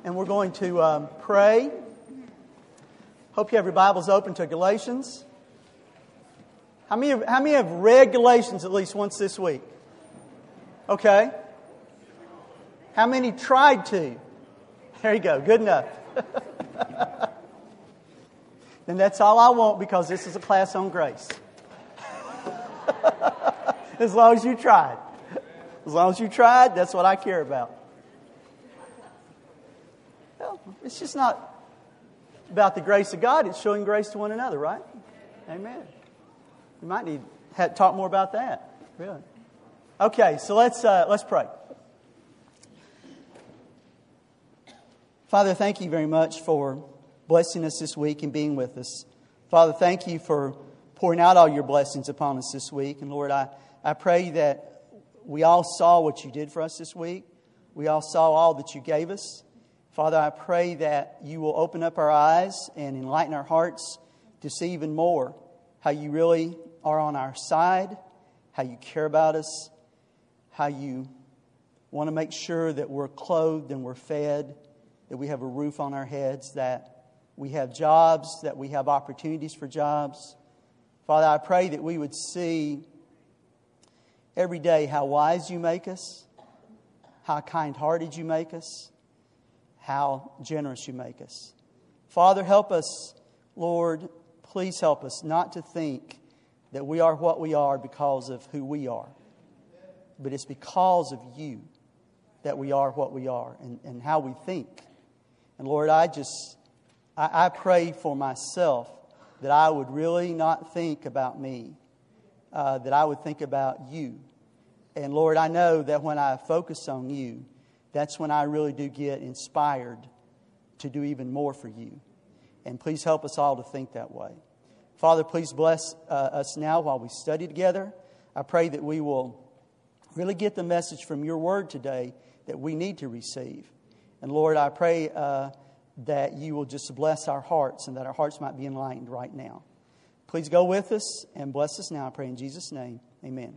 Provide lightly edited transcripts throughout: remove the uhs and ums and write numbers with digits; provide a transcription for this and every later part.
and we're going to pray. Hope you have your Bibles open to Galatians. How many have read Galatians at least once this week? Okay. How many tried to? There you go. Good enough. Then that's all I want, because this is a class on grace. As long as you tried. As long as you tried, that's what I care about. Well, it's just not about the grace of God. It's showing grace to one another, right? Amen. We might need to talk more about that. Really. Okay, so let's pray. Father, thank you very much for blessing us this week and being with us. Father, thank you for pouring out all your blessings upon us this week. And Lord, I pray that we all saw what you did for us this week. We all saw all that you gave us. Father, I pray that you will open up our eyes and enlighten our hearts to see even more how you really are on our side, how you care about us, how you want to make sure that we're clothed and we're fed, that we have a roof on our heads, that we have jobs, that we have opportunities for jobs. Father, I pray that we would see every day how wise you make us, how kind-hearted you make us, how generous you make us. Father, help us, Lord, please help us not to think that we are what we are because of who we are, but it's because of you that we are what we are and how we think. And Lord, I pray for myself that I would really not think about me, that I would think about you. And Lord, I know that when I focus on you, that's when I really do get inspired to do even more for you. And please help us all to think that way. Father, please bless us now while we study together. I pray that we will really get the message from your word today that we need to receive. And Lord, I pray that you will just bless our hearts and that our hearts might be enlightened right now. Please go with us and bless us now. I pray in Jesus' name. Amen.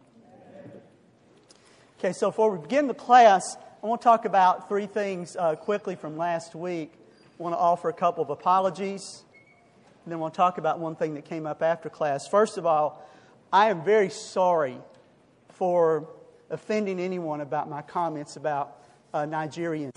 Okay, so before we begin the class, I want to talk about three things quickly from last week. I want to offer a couple of apologies. And then we'll talk about one thing that came up after class. First of all, I am very sorry for offending anyone about my comments about Nigerians.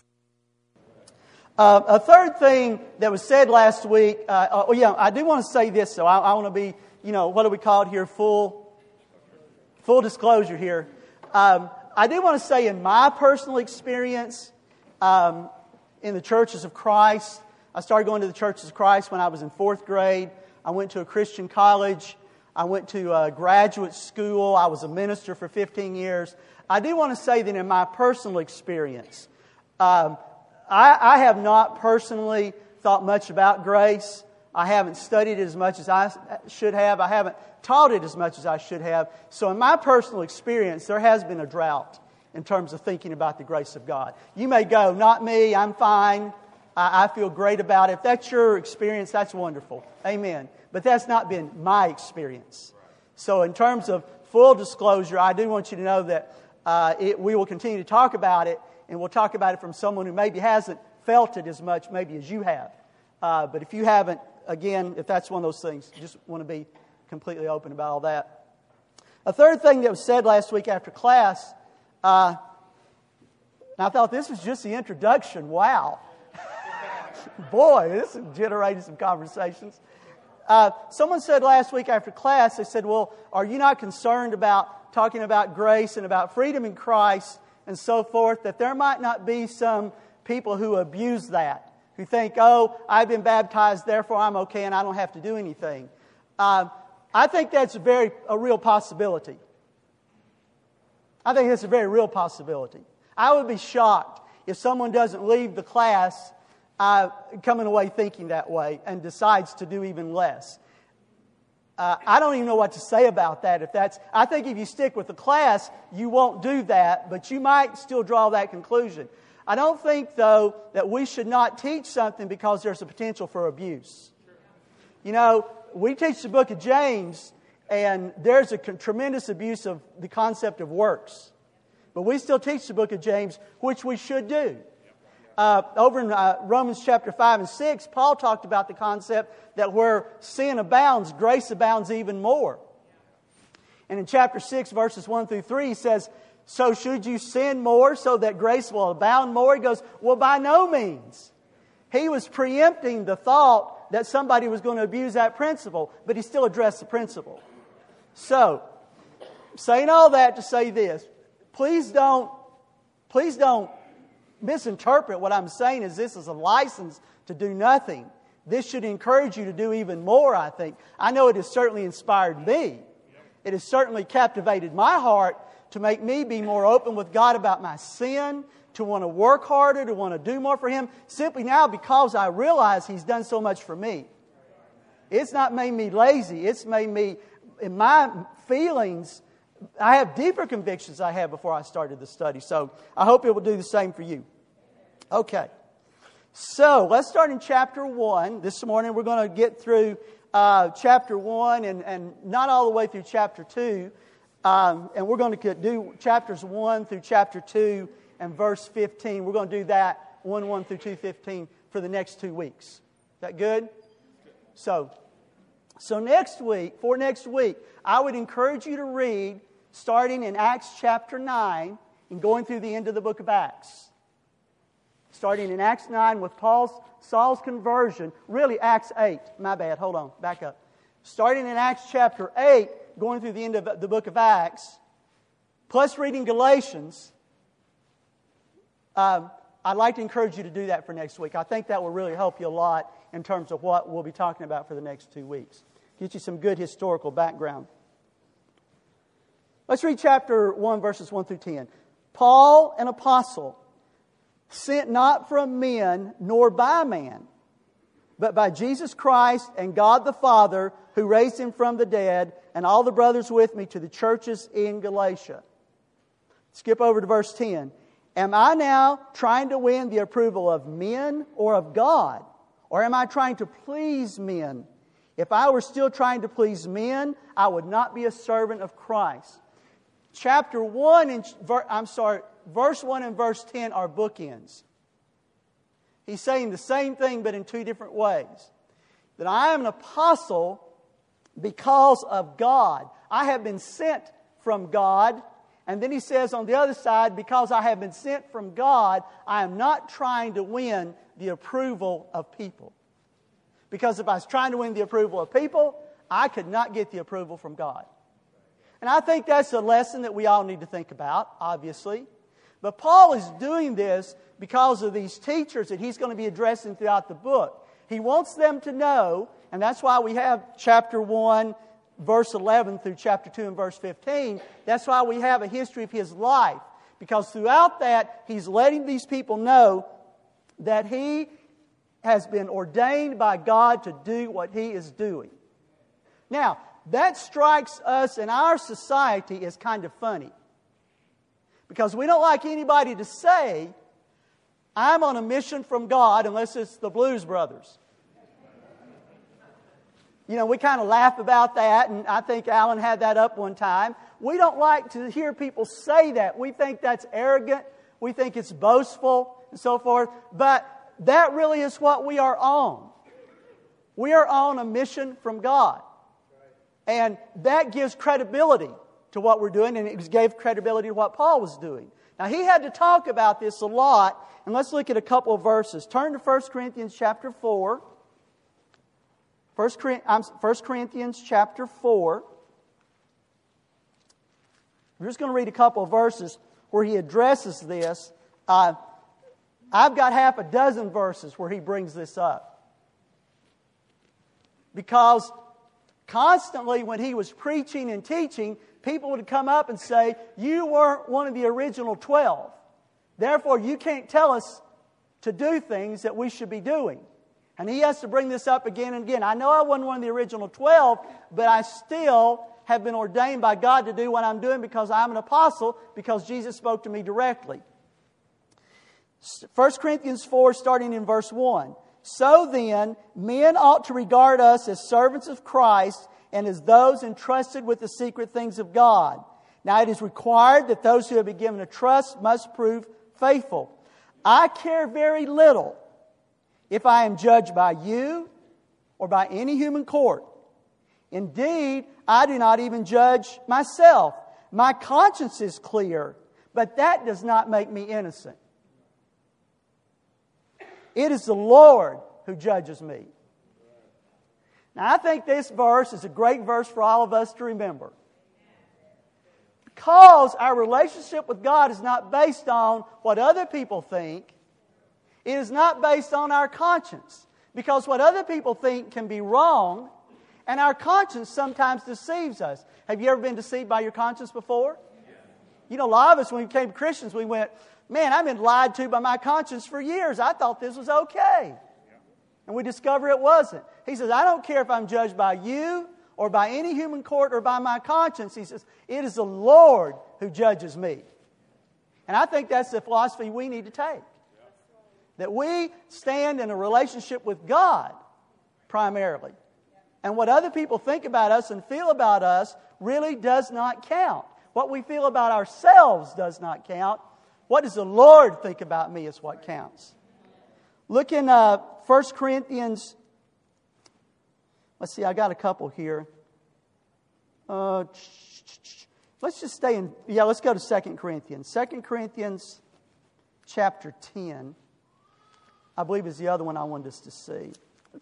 A third thing that was said last week, I do want to say this, though. I want to be, what do we call it here? Full disclosure here. I do want to say in my personal experience in the Churches of Christ, I started going to the Churches of Christ when I was in 4th grade. I went to a Christian college. I went to graduate school. I was a minister for 15 years. I do want to say that in my personal experience, I have not personally thought much about grace. I haven't studied it as much as I should have. I haven't taught it as much as I should have. So in my personal experience, there has been a drought in terms of thinking about the grace of God. You may go, not me, I'm fine. I feel great about it. If that's your experience, that's wonderful. Amen. But that's not been my experience. So in terms of full disclosure, I do want you to know that we will continue to talk about it, and we'll talk about it from someone who maybe hasn't felt it as much maybe as you have. But if you haven't, again, if that's one of those things, just want to be completely open about all that. A third thing that was said last week after class, and I thought this was just the introduction. Wow. Boy, this is generating some conversations. Someone said last week after class, they said, well, are you not concerned about talking about grace and about freedom in Christ and so forth, that there might not be some people who abuse that, who think, oh, I've been baptized, therefore I'm okay and I don't have to do anything. I think that's a real possibility. I think that's a very real possibility. I would be shocked if someone doesn't leave the class coming away thinking that way and decides to do even less. I don't even know what to say about that. I think if you stick with the class, you won't do that, but you might still draw that conclusion. I don't think, though, that we should not teach something because there's a potential for abuse. We teach the book of James, and there's a tremendous abuse of the concept of works. But we still teach the book of James, which we should do. over in Romans chapter 5 and 6, Paul talked about the concept that where sin abounds, grace abounds even more. And in chapter 6, verses 1 through 3, he says, so should you sin more so that grace will abound more? He goes, well, by no means. He was preempting the thought that somebody was going to abuse that principle, but he still addressed the principle. So, saying all that to say this, please don't misinterpret what I'm saying as this is a license to do nothing. This should encourage you to do even more, I think. I know it has certainly inspired me. It has certainly captivated my heart to make me be more open with God about my sin, to want to work harder, to want to do more for Him, simply now because I realize He's done so much for me. It's not made me lazy. It's made me, in my feelings, I have deeper convictions I had before I started the study. So I hope it will do the same for you. Okay. So let's start in chapter 1. This morning we're going to get through chapter 1 and not all the way through chapter 2. And we're going to do chapters 1 through chapter 2 and verse 15. We're going to do that 1 through 2:15 for the next 2 weeks. Is that good? So next week, I would encourage you to read starting in Acts chapter 9 and going through the end of the book of Acts. Starting in Acts 9 with Saul's conversion. Really, Acts 8. My bad. Hold on. Back up. Starting in Acts chapter 8, going through the end of the book of Acts, plus reading Galatians. I'd like to encourage you to do that for next week. I think that will really help you a lot in terms of what we'll be talking about for the next 2 weeks. Get you some good historical background. Let's read chapter 1, verses 1 through 10. Paul, an apostle, sent not from men nor by man, but by Jesus Christ and God the Father, who raised Him from the dead, and all the brothers with me, to the churches in Galatia. Skip over to verse 10. Am I now trying to win the approval of men or of God? Or am I trying to please men? If I were still trying to please men, I would not be a servant of Christ. Verse 1 and verse 10 are bookends. He's saying the same thing but in two different ways. That I am an apostle because of God. I have been sent from God. And then he says on the other side, because I have been sent from God, I am not trying to win the approval of people. Because if I was trying to win the approval of people, I could not get the approval from God. And I think that's a lesson that we all need to think about, obviously. But Paul is doing this because of these teachers that he's going to be addressing throughout the book. He wants them to know, and that's why we have chapter 1, verse 11 through chapter 2 and verse 15. That's why we have a history of his life. Because throughout that, he's letting these people know that he has been ordained by God to do what he is doing. Now, that strikes us in our society as kind of funny. Because we don't like anybody to say, I'm on a mission from God, unless it's the Blues Brothers. You know, we kind of laugh about that, and I think Alan had that up one time. We don't like to hear people say that. We think that's arrogant. We think it's boastful and so forth. But that really is what we are on. We are on a mission from God. And that gives credibility to what we're doing, and it gave credibility to what Paul was doing. Now, he had to talk about this a lot, and let's look at a couple of verses. Turn to 1 Corinthians chapter 4. 1 Corinthians chapter 4. We're just going to read a couple of verses where he addresses this. I've got half a dozen verses where he brings this up. Because constantly when he was preaching and teaching, people would come up and say, you weren't one of the original 12. Therefore, you can't tell us to do things that we should be doing. And he has to bring this up again and again. I know I wasn't one of the original 12, but I still have been ordained by God to do what I'm doing because I'm an apostle, because Jesus spoke to me directly. 1 Corinthians 4, starting in verse 1. So then, men ought to regard us as servants of Christ and as those entrusted with the secret things of God. Now it is required that those who have been given a trust must prove faithful. I care very little if I am judged by you or by any human court. Indeed, I do not even judge myself. My conscience is clear, but that does not make me innocent. It is the Lord who judges me. Now, I think this verse is a great verse for all of us to remember. Because our relationship with God is not based on what other people think. It is not based on our conscience. Because what other people think can be wrong, and our conscience sometimes deceives us. Have you ever been deceived by your conscience before? You know, a lot of us, when we became Christians, we went, man, I've been lied to by my conscience for years. I thought this was okay. And we discover it wasn't. He says, I don't care if I'm judged by you or by any human court or by my conscience. He says, it is the Lord who judges me. And I think that's the philosophy we need to take. That we stand in a relationship with God primarily. And what other people think about us and feel about us really does not count. What we feel about ourselves does not count. What does the Lord think about me is what counts. Look in 1 Corinthians. Let's see, I got a couple here. Let's just stay in, let's go to 2 Corinthians. 2 Corinthians chapter 10, I believe is the other one I wanted us to see.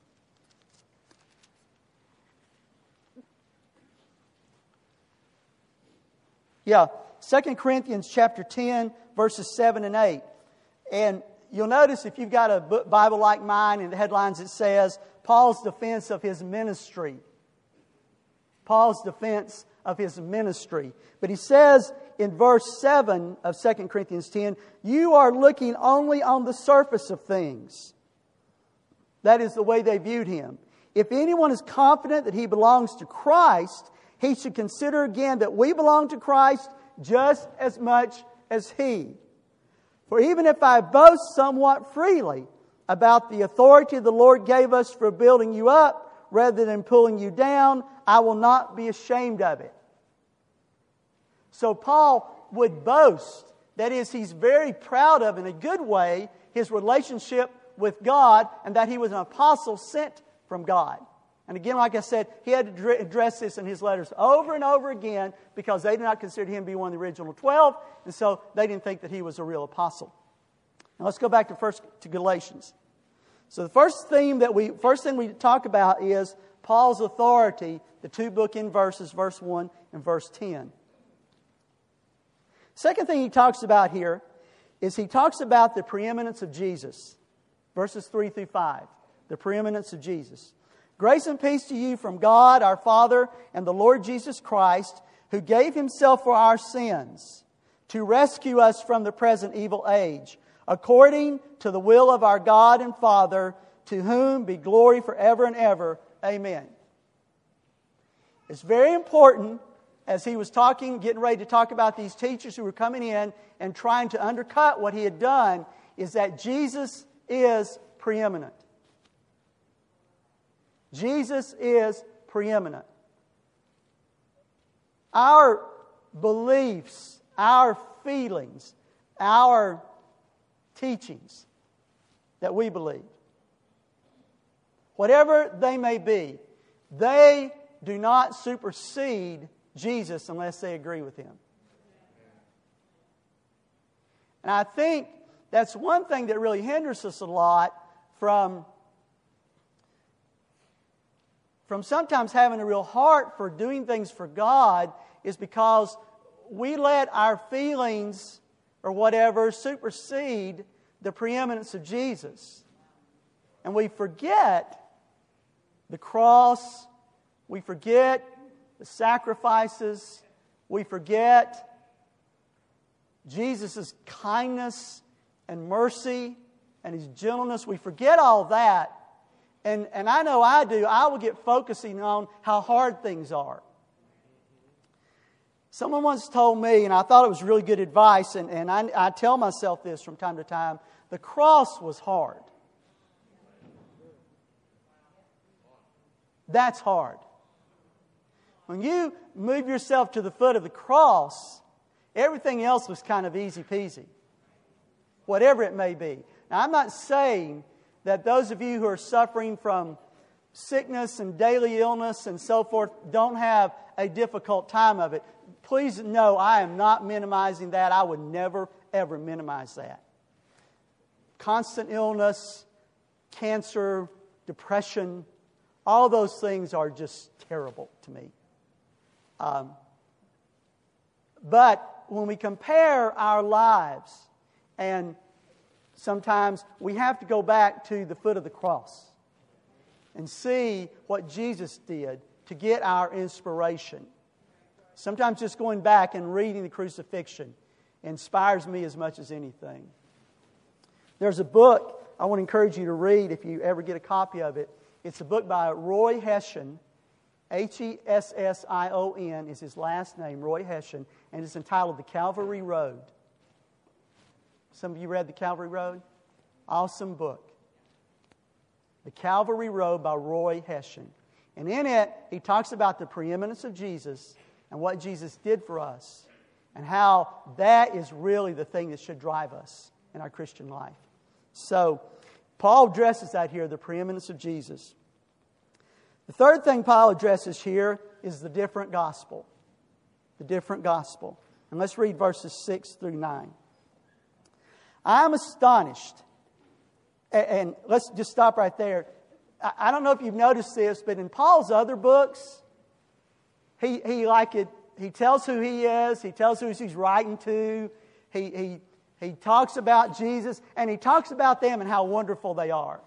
Yeah, 2 Corinthians chapter 10, verses 7 and 8. And you'll notice if you've got a Bible like mine, in the headlines it says, Paul's defense of his ministry. Paul's defense of his ministry. But he says in verse 7 of 2 Corinthians 10, you are looking only on the surface of things. That is the way they viewed him. If anyone is confident that he belongs to Christ, he should consider again that we belong to Christ just as much as he. For even if I boast somewhat freely about the authority the Lord gave us for building you up rather than pulling you down, I will not be ashamed of it. So Paul would boast. That is, he's very proud of, in a good way, his relationship with God and that he was an apostle sent from God. And again, like I said, he had to address this in his letters over and over again because they did not consider him to be one of the original 12, and so they didn't think that he was a real apostle. Now let's go back to Galatians. So the first thing we talk about is Paul's authority, the two bookend verses, verse 1 and verse 10. Second thing he talks about here is he talks about the preeminence of Jesus. Verses 3 through 5. The preeminence of Jesus. Grace and peace to you from God our Father and the Lord Jesus Christ, who gave Himself for our sins to rescue us from the present evil age, according to the will of our God and Father, to whom be glory forever and ever. Amen. It's very important, as he was getting ready to talk about these teachers who were coming in and trying to undercut what he had done, is that Jesus is preeminent. Jesus is preeminent. Our beliefs, our feelings, our teachings that we believe, whatever they may be, they do not supersede Jesus unless they agree with Him. And I think that's one thing that really hinders us a lot from sometimes having a real heart for doing things for God, is because we let our feelings or whatever supersede the preeminence of Jesus. And we forget the cross, we forget the sacrifices, we forget Jesus' kindness and mercy and His gentleness. We forget all that. And I know I do. I will get focusing on how hard things are. Someone once told me, and I thought it was really good advice, and I tell myself this from time to time, the cross was hard. That's hard. When you move yourself to the foot of the cross, everything else was kind of easy peasy. whatever it may be. Now, I'm not saying that those of you who are suffering from sickness and daily illness and so forth don't have a difficult time of it. Please know I am not minimizing that. I would never, ever minimize that. Constant illness, cancer, depression, all those things are just terrible to me. But when we compare our lives, and sometimes we have to go back to the foot of the cross and see what Jesus did to get our inspiration. Sometimes just going back and reading the crucifixion inspires me as much as anything. There's a book I want to encourage you to read if you ever get a copy of it. It's a book by Roy Hession. Hession is his last name, Roy Hession, and it's entitled The Calvary Road. Some of you read The Calvary Road? Awesome book. The Calvary Road by Roy Hession. And in it, he talks about the preeminence of Jesus and what Jesus did for us and how that is really the thing that should drive us in our Christian life. So, Paul addresses that here, the preeminence of Jesus. The third thing Paul addresses here is the different gospel. The different gospel. And let's read verses 6 through 9. I am astonished. And let's just stop right there. I don't know if you've noticed this, but in Paul's other books, he tells who he is. He tells who he's writing to. He talks about Jesus, and he talks about them and how wonderful they are.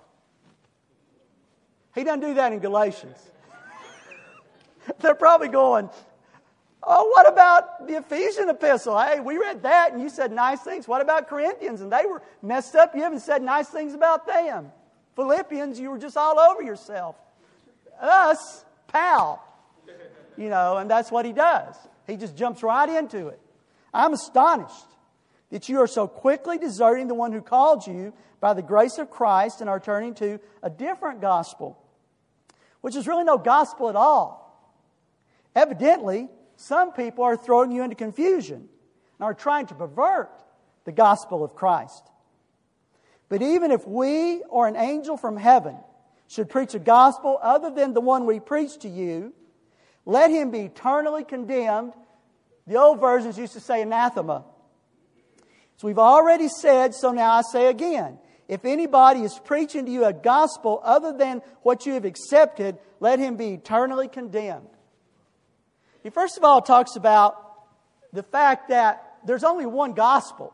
He doesn't do that in Galatians. They're probably going, oh, what about the Ephesian epistle? Hey, we read that and you said nice things. What about Corinthians? And they were messed up. You haven't said nice things about them. Philippians, you were just all over yourself. Us, pal. And that's what he does. He just jumps right into it. I'm astonished that you are so quickly deserting the one who called you by the grace of Christ and are turning to a different gospel, which is really no gospel at all. Evidently, some people are throwing you into confusion and are trying to pervert the gospel of Christ. But even if we or an angel from heaven should preach a gospel other than the one we preach to you, let him be eternally condemned. The old versions used to say anathema. So we've already said, so now I say again, if anybody is preaching to you a gospel other than what you have accepted, let him be eternally condemned. He first of all talks about the fact that there's only one gospel.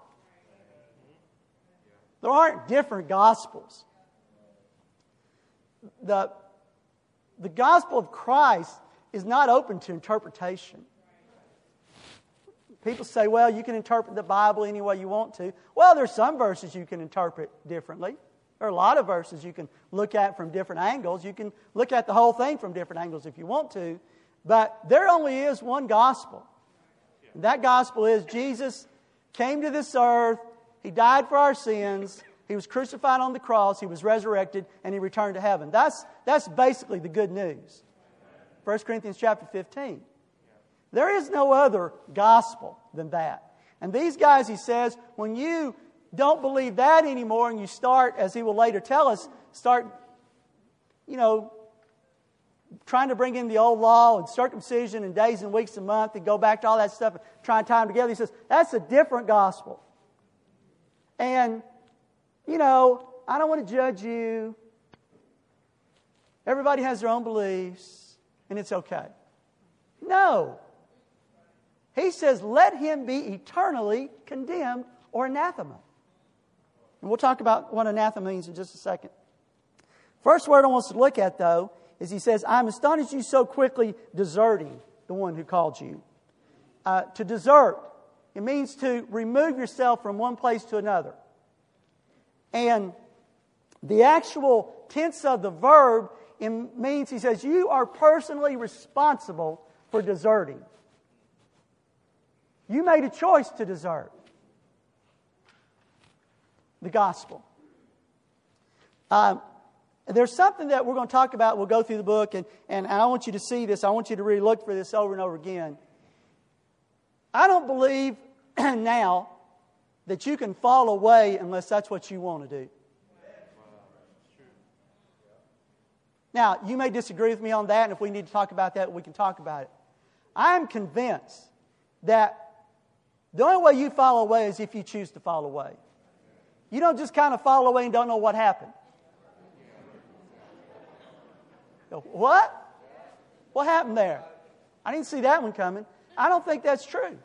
There aren't different gospels. The gospel of Christ is not open to interpretation. People say, well, you can interpret the Bible any way you want to. Well, there's some verses you can interpret differently. There are a lot of verses you can look at from different angles. You can look at the whole thing from different angles if you want to. But there only is one gospel. And that gospel is Jesus came to this earth. He died for our sins. He was crucified on the cross. He was resurrected. And He returned to heaven. That's basically the good news. 1 Corinthians chapter 15. There is no other gospel than that. And these guys, he says, when you don't believe that anymore and you start, as he will later tell us, trying to bring in the old law and circumcision and days and weeks and months and go back to all that stuff and try and tie them together. He says, that's a different gospel. And, I don't want to judge you. Everybody has their own beliefs and it's okay. No. He says, let him be eternally condemned or anathema. And we'll talk about what anathema means in just a second. First word I want us to look at, though, is he says, I'm astonished you so quickly deserting the one who called you. To desert, it means to remove yourself from one place to another. And the actual tense of the verb means, he says, you are personally responsible for deserting. You made a choice to desert the gospel. There's something that we're going to talk about. We'll go through the book, and I want you to see this. I want you to really look for this over and over again. I don't believe now that you can fall away unless that's what you want to do. Now, you may disagree with me on that, and if we need to talk about that, we can talk about it. I'm convinced that the only way you fall away is if you choose to fall away. You don't just kind of fall away and don't know what happened. What? What happened there? I didn't see that one coming. I don't think that's true.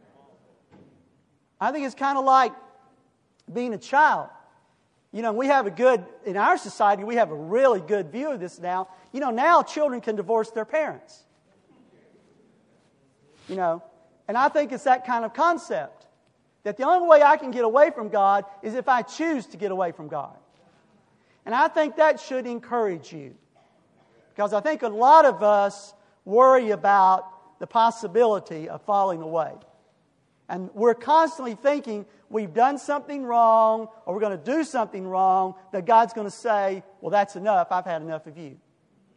I think it's kind of like being a child. You know, in our society, we have a really good view of this now. You know, now children can divorce their parents. You know, and I think it's that kind of concept. That the only way I can get away from God is if I choose to get away from God. And I think that should encourage you. Because I think a lot of us worry about the possibility of falling away. And we're constantly thinking we've done something wrong or we're going to do something wrong that God's going to say, well, that's enough. I've had enough of you.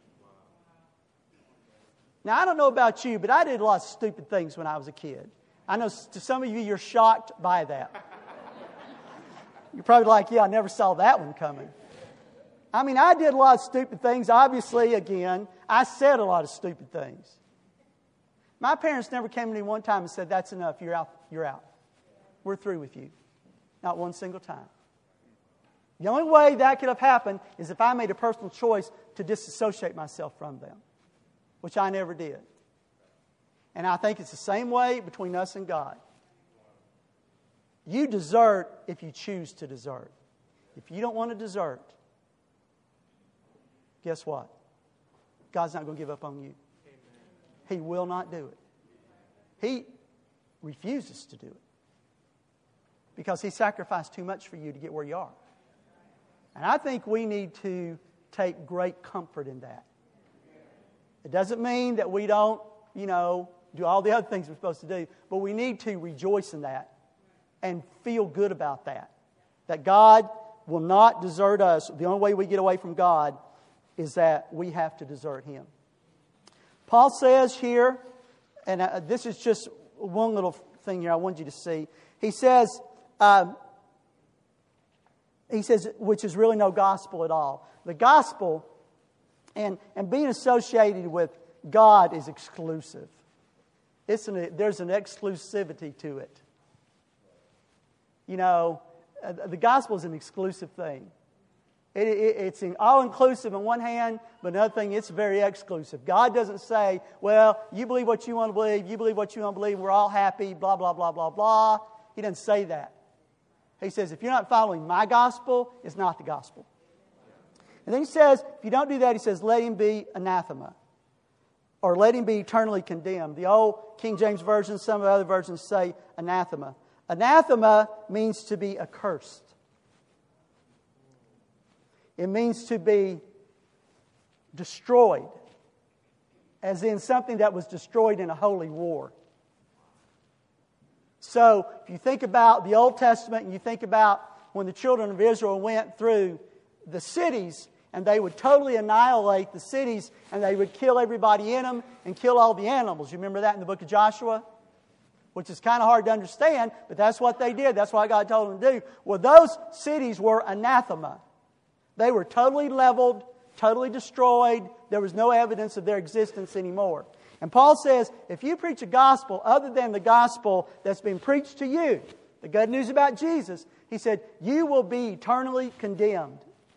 Now, I don't know about you, but I did a lot of stupid things when I was a kid. I know to some of you, you're shocked by that. You're probably like, yeah, I never saw that one coming. I mean, I did a lot of stupid things. Obviously, again, I said a lot of stupid things. My parents never came to me one time and said, that's enough, you're out. You're out. We're through with you. Not one single time. The only way that could have happened is if I made a personal choice to disassociate myself from them, which I never did. And I think it's the same way between us and God. You desert if you choose to desert. If you don't want to desert, guess what? God's not going to give up on you. He will not do it. He refuses to do it. Because He sacrificed too much for you to get where you are. And I think we need to take great comfort in that. It doesn't mean that we don't, do all the other things we're supposed to do. But we need to rejoice in that and feel good about that. That God will not desert us. The only way we get away from God is that we have to desert Him. Paul says here, and this is just one little thing here I want you to see. He says, which is really no gospel at all. The gospel and being associated with God is exclusive. There's an exclusivity to it. The gospel is an exclusive thing. It's all-inclusive on one hand, but another thing, it's very exclusive. God doesn't say, well, you believe what you want to believe, you believe what you want to believe, we're all happy, blah, blah, blah, blah, blah. He doesn't say that. He says, if you're not following my gospel, it's not the gospel. And then he says, if you don't do that, he says, let him be anathema. Or let him be eternally condemned. The old King James Version, some of the other versions say anathema. Anathema means to be accursed. It means to be destroyed, as in something that was destroyed in a holy war. So, if you think about the Old Testament and you think about when the children of Israel went through the cities and they would totally annihilate the cities and they would kill everybody in them and kill all the animals. You remember that in the book of Joshua? Which is kind of hard to understand, but that's what they did. That's what God told them to do. Well, those cities were anathema. They were totally leveled, totally destroyed. There was no evidence of their existence anymore. And Paul says, if you preach a gospel other than the gospel that's been preached to you, the good news about Jesus, he said, you will be eternally condemned.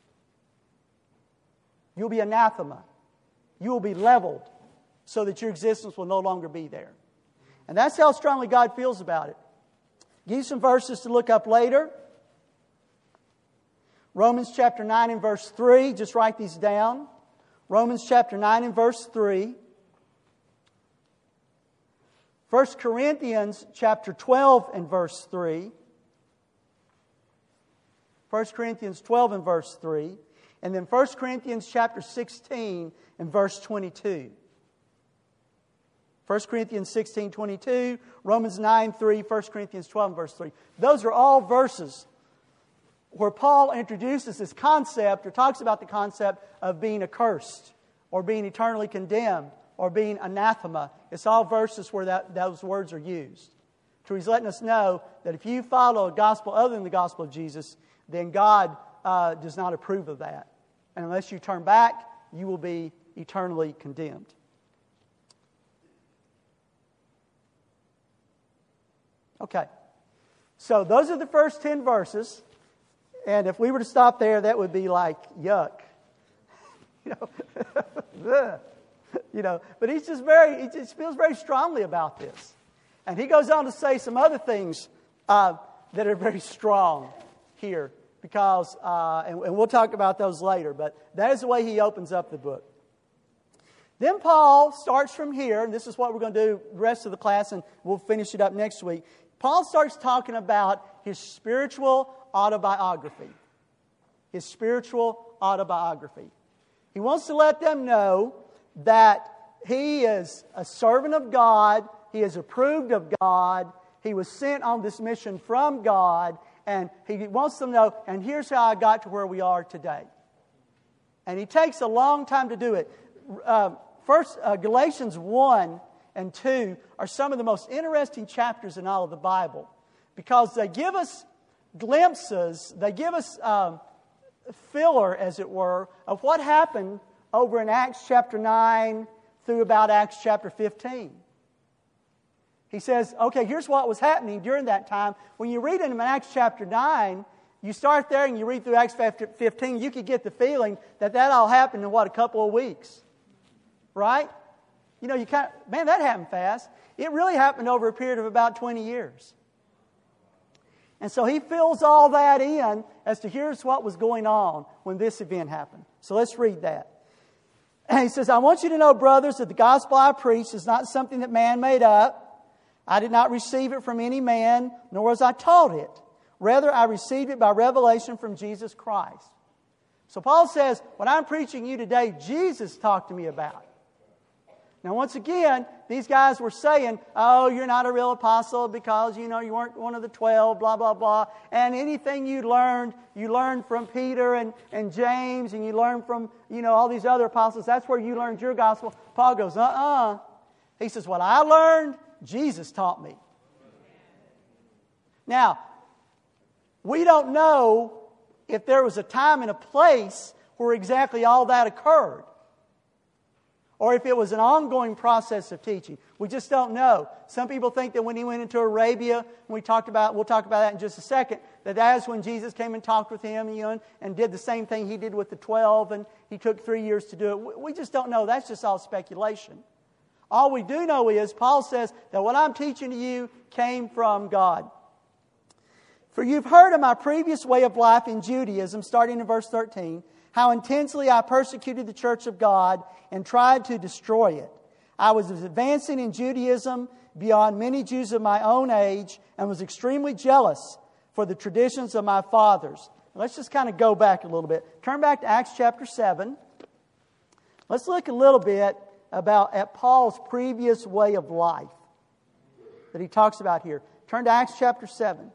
You'll be anathema. You will be leveled so that your existence will no longer be there. And that's how strongly God feels about it. Give you some verses to look up later. Romans chapter 9 and verse 3. Just write these down. Romans chapter 9 and verse 3. 1 Corinthians chapter 12 and verse 3. 1 Corinthians 12 and verse 3. And then 1 Corinthians chapter 16 and verse 22. 1 Corinthians 16, 22, Romans 9, 3, 1 Corinthians 12 and verse 3. Those are all verses where Paul introduces this concept or talks about the concept of being accursed or being eternally condemned or being anathema. It's all verses where those words are used. So he's letting us know that if you follow a gospel other than the gospel of Jesus, then God does not approve of that. And unless you turn back, you will be eternally condemned. Okay. So those are the first 10 verses. And if we were to stop there, that would be like, yuck. But he just feels very strongly about this. And he goes on to say some other things that are very strong here. Because, and we'll talk about those later, but that is the way he opens up the book. Then Paul starts from here, and this is what we're going to do the rest of the class, and we'll finish it up next week. Paul starts talking about his spiritual autobiography. His spiritual autobiography. He wants to let them know that he is a servant of God, he is approved of God, he was sent on this mission from God, and he wants them to know, and here's how I got to where we are today. And he takes a long time to do it. First, Galatians 1 and 2 are some of the most interesting chapters in all of the Bible, because they give us glimpses, they give us filler, as it were, of what happened over in Acts chapter 9 through about Acts chapter 15. He says, okay, here's what was happening during that time. When you read in Acts chapter 9, you start there and you read through Acts 15, you could get the feeling that all happened in, a couple of weeks. Right? That happened fast. It really happened over a period of about 20 years. And so he fills all that in as to here's what was going on when this event happened. So let's read that. And he says, I want you to know, brothers, that the gospel I preach is not something that man made up. I did not receive it from any man, nor was I taught it. Rather, I received it by revelation from Jesus Christ. So Paul says, what I'm preaching you today, Jesus talked to me about. Now, once again, these guys were saying, oh, you're not a real apostle because, you weren't one of the 12, blah, blah, blah. And anything you learned from Peter and James, and you learned from, all these other apostles. That's where you learned your gospel. Paul goes, He says, what I learned, Jesus taught me. Now, we don't know if there was a time and a place where exactly all that occurred, or if it was an ongoing process of teaching. We just don't know. Some people think that when he went into Arabia, we'll talk about that in just a second, that's when Jesus came and talked with him, and did the same thing he did with the 12, and he took 3 years to do it. We just don't know. That's just all speculation. All we do know is, Paul says that what I'm teaching to you came from God. For you've heard of my previous way of life in Judaism, starting in verse 13, how intensely I persecuted the church of God and tried to destroy it. I was advancing in Judaism beyond many Jews of my own age and was extremely jealous for the traditions of my fathers. Let's just kind of go back a little bit. Turn back to Acts chapter 7. Let's look a little bit at Paul's previous way of life that he talks about here. Turn to Acts chapter 7.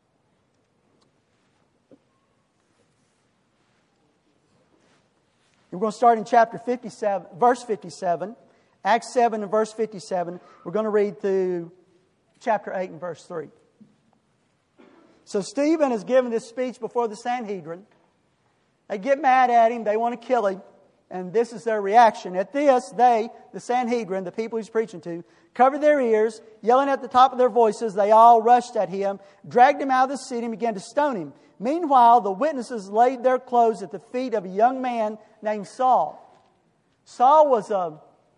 We're going to start in chapter 57, verse 57. Acts 7 and verse 57. We're going to read through chapter 8 and verse 3. So Stephen is giving this speech before the Sanhedrin. They get mad at him. They want to kill him. And this is their reaction. At this, they, the Sanhedrin, the people he's preaching to, covered their ears, yelling at the top of their voices. They all rushed at him, dragged him out of the city, and began to stone him. Meanwhile, the witnesses laid their clothes at the feet of a young man named Saul. Saul was a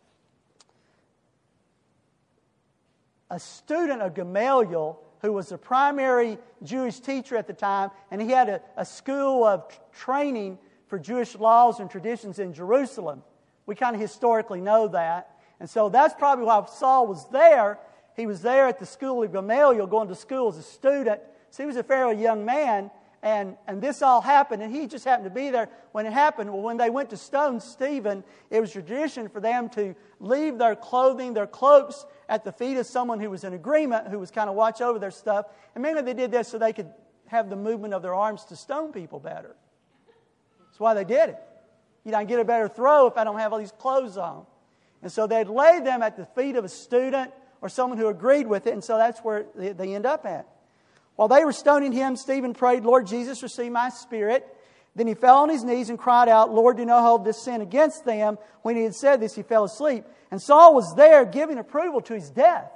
student of Gamaliel, who was the primary Jewish teacher at the time, and he had a school of training for Jewish laws and traditions in Jerusalem. We kind of historically know that. And so that's probably why Saul was there. He was there at the school of Gamaliel, going to school as a student. So he was a fairly young man, and this all happened, and he just happened to be there when it happened. Well, when they went to stone Stephen, it was tradition for them to leave their clothing, their cloaks, at the feet of someone who was in agreement, who was kind of watch over their stuff. And mainly they did this so they could have the movement of their arms to stone people better. That's why they did it. I can get a better throw if I don't have all these clothes on. And so they'd lay them at the feet of a student or someone who agreed with it, and so that's where they end up at. While they were stoning him, Stephen prayed, "Lord Jesus, receive my spirit." Then he fell on his knees and cried out, "Lord, do not hold this sin against them." When he had said this, he fell asleep. And Saul was there giving approval to his death.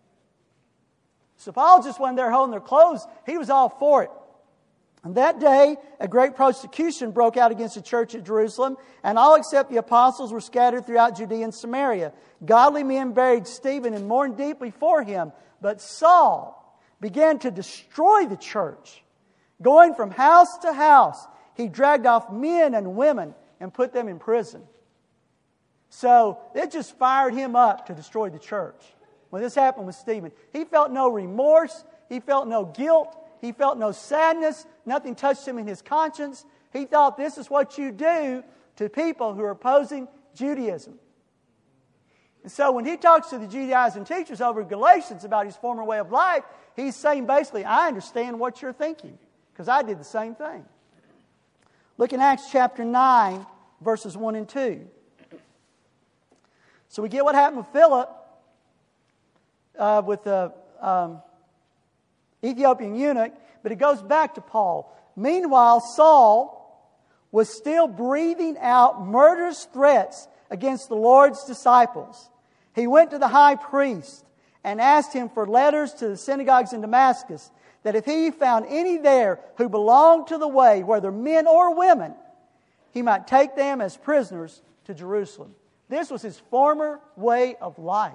So Paul just wasn't there holding their clothes. He was all for it. And that day, a great persecution broke out against the church at Jerusalem, and all except the apostles were scattered throughout Judea and Samaria. Godly men buried Stephen and mourned deeply for him. But Saul began to destroy the church. Going from house to house, he dragged off men and women and put them in prison. So it just fired him up to destroy the church. When this happened with Stephen, he felt no remorse. He felt no guilt. He felt no sadness. Nothing touched him in his conscience. He thought this is what you do to people who are opposing Judaism. And so when he talks to the Judaizing teachers over in Galatians about his former way of life, he's saying basically, I understand what you're thinking, because I did the same thing. Look in Acts chapter 9, verses 1 and 2. So we get what happened with Philip, with the Ethiopian eunuch, but it goes back to Paul. Meanwhile, Saul was still breathing out murderous threats against the Lord's disciples. He went to the high priest and asked him for letters to the synagogues in Damascus, that if he found any there who belonged to the way, whether men or women, he might take them as prisoners to Jerusalem. This was his former way of life.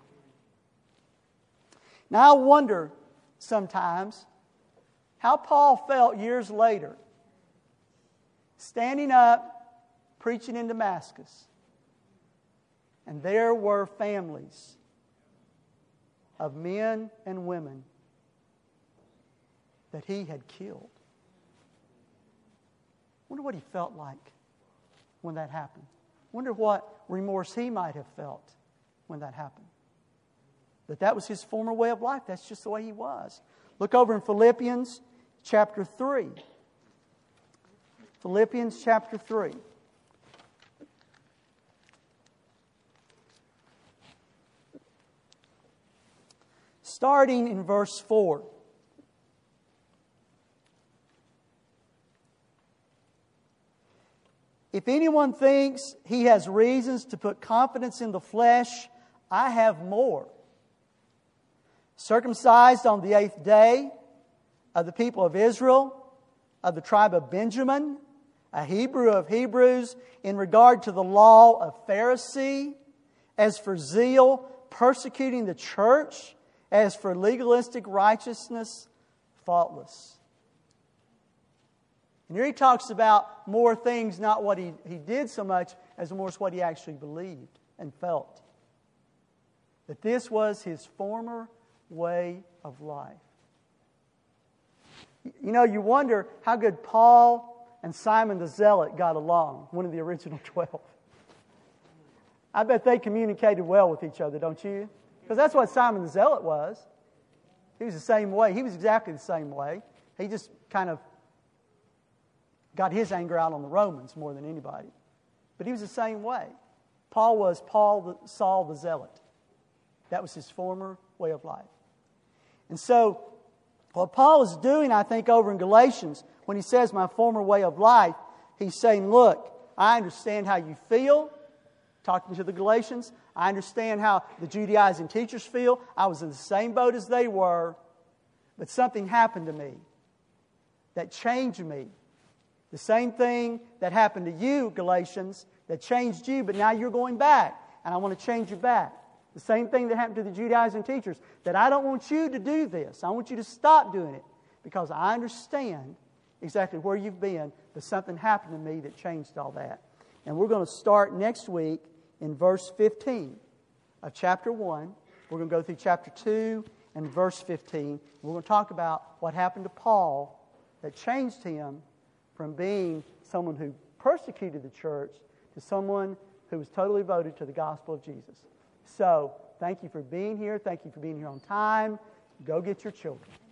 Now I wonder sometimes how Paul felt years later, standing up, preaching in Damascus. And there were families of men and women that he had killed. Wonder what he felt like when that happened. Wonder what remorse he might have felt when that happened. That was his former way of life. That's just the way he was. Look over in Philippians chapter 3. Philippians chapter 3. Starting in verse 4. If anyone thinks he has reasons to put confidence in the flesh, I have more. Circumcised on the 8th day, of the people of Israel, of the tribe of Benjamin, a Hebrew of Hebrews, in regard to the law of Pharisee, as for zeal, persecuting the church, as for legalistic righteousness, faultless. And here he talks about more things, not what he did so much, as more as what he actually believed and felt. That this was his former way of life. You know, you wonder how good Paul and Simon the Zealot got along, one of the original 12. I bet they communicated well with each other, don't you? Because that's what Simon the Zealot was. He was the same way. He was exactly the same way. He just kind of got his anger out on the Romans more than anybody. But he was the same way. Paul was Saul the Zealot. That was his former way of life. And so, what Paul is doing, I think, over in Galatians, when he says my former way of life, he's saying, look, I understand how you feel, talking to the Galatians. I understand how the Judaizing teachers feel. I was in the same boat as they were, but something happened to me that changed me. The same thing that happened to you, Galatians, that changed you, but now you're going back, and I want to change you back. The same thing that happened to the Judaizing teachers, that I don't want you to do this. I want you to stop doing it, because I understand exactly where you've been, but something happened to me that changed all that. And we're going to start next week in verse 15 of chapter 1. We're going to go through chapter 2 and verse 15. We're going to talk about what happened to Paul that changed him from being someone who persecuted the church to someone who was totally devoted to the gospel of Jesus. So, thank you for being here. Thank you for being here on time. Go get your children.